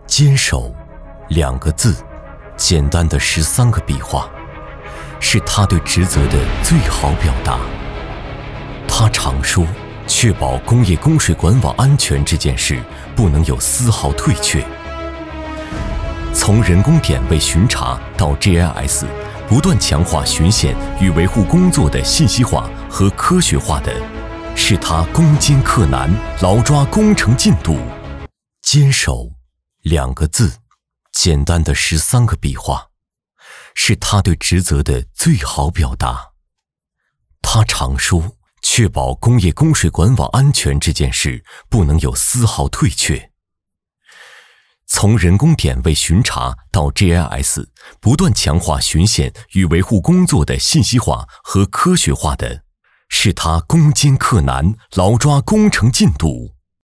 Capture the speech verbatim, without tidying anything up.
坚守两个字，简单的十三个笔画，是他对职责的最好表达。他常说，确保工业供水管网安全这件事不能有丝毫退却。从人工点位巡查到 G I S， 不断强化巡检与维护工作的信息化和科学化的，是他攻坚克难、牢抓工程进度。坚守两个字，简单的十三个笔画，是他对职责的最好表达。他常说，确保工业供水管网安全这件事不能有丝毫退却。从人工点位巡查到 G I S， 不断强化巡检与维护工作的信息化和科学化的，是他攻坚克难、牢抓工程进度。